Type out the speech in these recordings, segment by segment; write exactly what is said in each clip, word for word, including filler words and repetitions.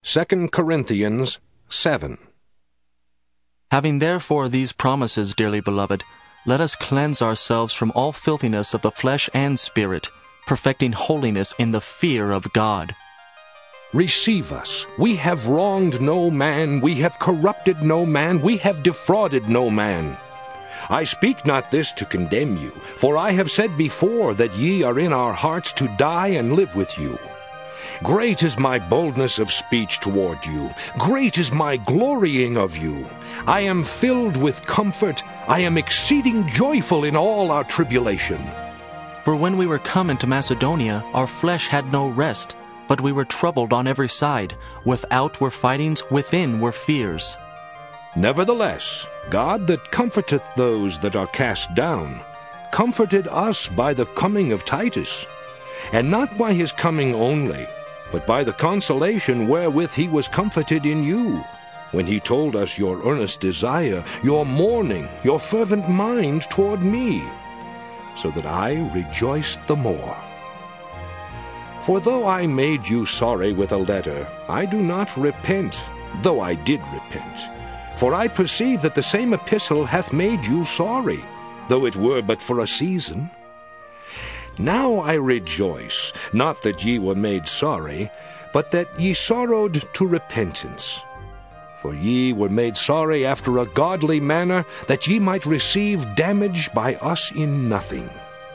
Second Corinthians seven. Having therefore these promises, dearly beloved, let us cleanse ourselves from all filthiness of the flesh and spirit, perfecting holiness in the fear of God. Receive us. We have wronged no man, we have corrupted no man, we have defrauded no man. I speak not this to condemn you, for I have said before that ye are in our hearts to die and live with you. Great is my boldness of speech toward you. Great is my glorying of you. I am filled with comfort. I am exceeding joyful in all our tribulation. For when we were come into Macedonia, our flesh had no rest, but we were troubled on every side. Without were fightings, within were fears. Nevertheless, God that comforteth those that are cast down, comforted us by the coming of Titus, and not by his coming only, but by the consolation wherewith he was comforted in you, when he told us your earnest desire, your mourning, your fervent mind toward me, so that I rejoiced the more. For though I made you sorry with a letter, I do not repent, though I did repent. For I perceive that the same epistle hath made you sorry, though it were but for a season. Now I rejoice, not that ye were made sorry, but that ye sorrowed to repentance. For ye were made sorry after a godly manner, that ye might receive damage by us in nothing.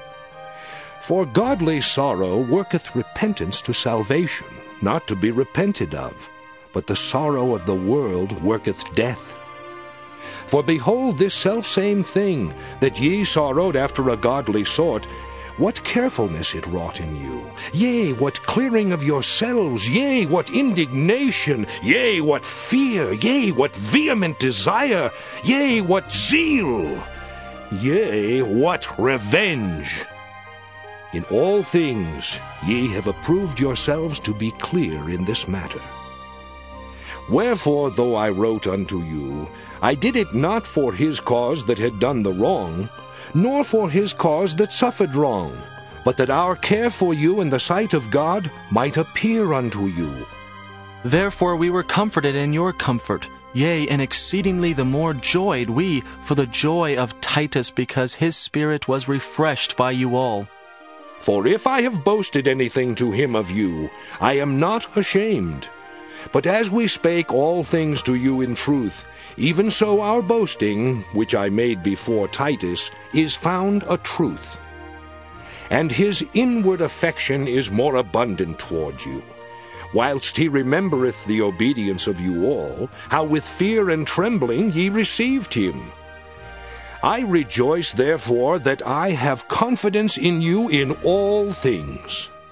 For godly sorrow worketh repentance to salvation, not to be repented of, but the sorrow of the world worketh death. For behold this selfsame thing, that ye sorrowed after a godly sort, what carefulness it wrought in you! Yea, what clearing of yourselves! Yea, what indignation! Yea, what fear! Yea, what vehement desire! Yea, what zeal! Yea, what revenge! In all things ye have approved yourselves to be clear in this matter. Wherefore, though I wrote unto you, I did it not for his cause that had done the wrong, nor for his cause that suffered wrong, but that our care for you in the sight of God might appear unto you. Therefore we were comforted in your comfort, yea, and exceedingly the more joyed we for the joy of Titus, because his spirit was refreshed by you all. For if I have boasted anything to him of you, I am not ashamed. But as we spake all things to you in truth, even so our boasting, which I made before Titus, is found a truth. And his inward affection is more abundant toward you, whilst he remembereth the obedience of you all, how with fear and trembling ye received him. I rejoice therefore that I have confidence in you in all things.